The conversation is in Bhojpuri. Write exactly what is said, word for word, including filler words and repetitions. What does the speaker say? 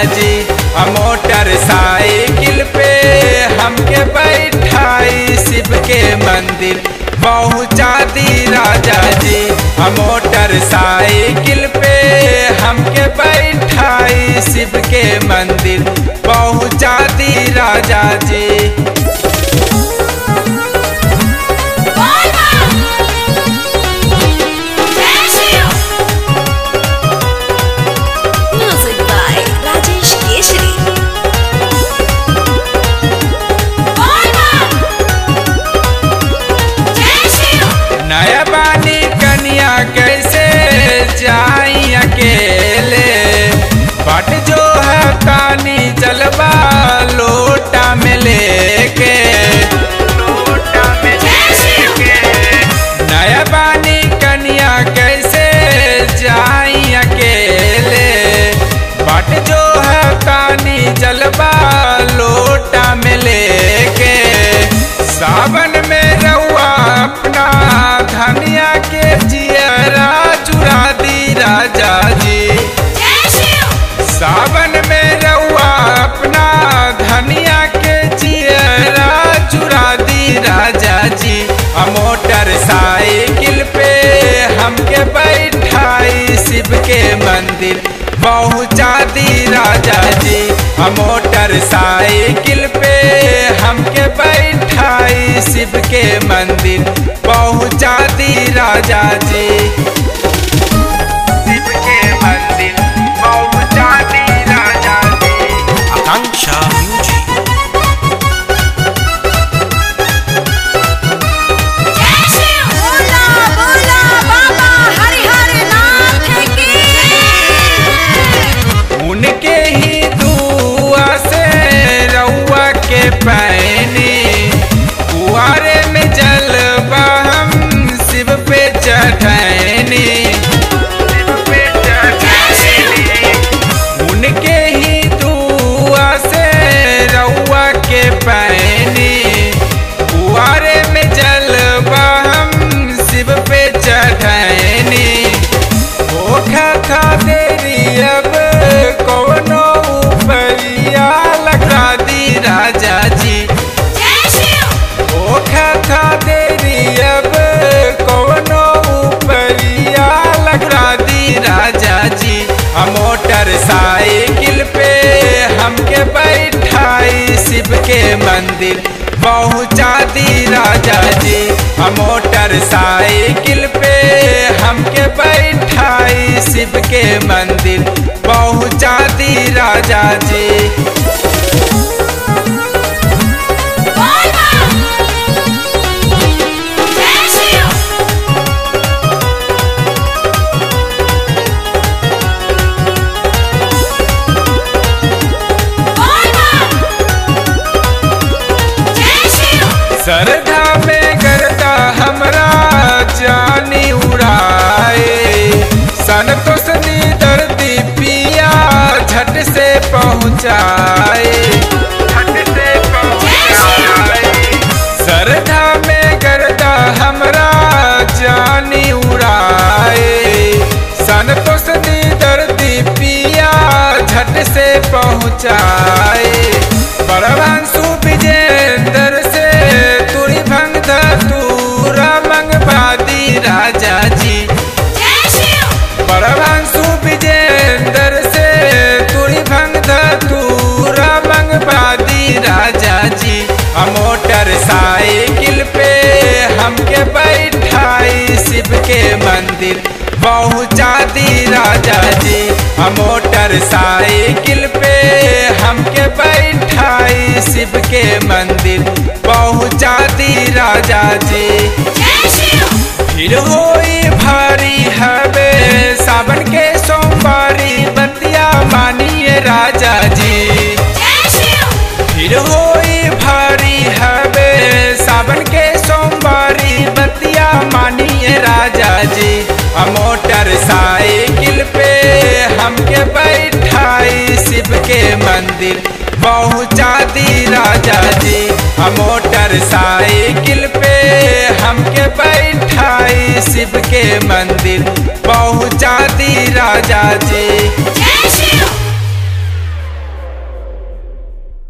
जी। मोटरसाइकिल पे हमके बैठाई शिव के मंदिर पहुँचा दी राजा जी। मोटरसाइकिल पे हमके बैठाई शिव के मंदिर पहुँचा दी राजा जी। कैसे जाई अकेले बट जो है कानी जलवा लोटा में लेके लोटा में लेके नया बानी कन्या कैसे जाई अकेले बट जो है कानी जलवा लोटा में लेके सावन में रहुआ अपना धनिया के जियरा चुरा दी राजा जी। सावन में रहुआ अपना धनिया के जियरा चुरा दी राजा जी। मोटरसाइकिल पे हमके बैठाई शिव के मंदिर पहुँचा दी राजा जी। मोटरसाइकिल पे हमके बैठाई शिव के मंदिर पहुँचा दी राजा जी। शिव के मंदिर पहुँचा दी राजा जी। आकांक्षा म्यूजिक। उनके ही दुआ से रउआ के पैनी कुआरे में जलवा हम शिव पे चढ़ैनी शिव पे चढ़ैनी। उनके ही दुआ से रउआ के पैनी कुआरे में जलवा हम शिव पे चढ़ैनी। धोखा खा देरी अब कौनो उपरिया लगा दी राजा जी। धोखा खा देरी अब कौनो उपरिया लगा दी राजा जी। मोटरसाइकिल पे हमके बैठाई शिव के मंदिर पहुँचा दी राजा जी। मोटरसाइकिल पे हमके बैठाई शिव के मंदिर पहुँचा दी राजा जी। सरधा में करता हमरा जानी उड़ाए संतोष नी दर्दी पिया झट से पहुँचाए झट से पहुँचाए। सरधा में करता हमरा जानी उड़ाए संतोष नी दर्दी पिया झट से पहुँचाए। परवांशु विजेंद्र से तुरी भंग धतूरा मंगवादी राजा जी। परवांशु विजेंद्र से तुरी भंग धतूरा मंगवादी राजा जी। मोटरसाइकिल पे हमके बैठाई शिव के मंदिर पहुँचा दी राजा जी। मोटरसाइकिल पे हमके बैठाई शिव के मंदिर पहुँचा दी राजा जी। फिर होई भारी हवे सावन के सोमवारी बतिया मानिए राजा जी। फिर होई भारी हवे सावन के सोमवारी बतिया मानिए राजा जी। मोटरसाइकिल पे हमके बैठाई शिव के मंदिर पहुँचा दी राजा जी। मोटरसाइकिल पे हमके बैठाई शिव के मंदिर पहुँचा दी राजा जी।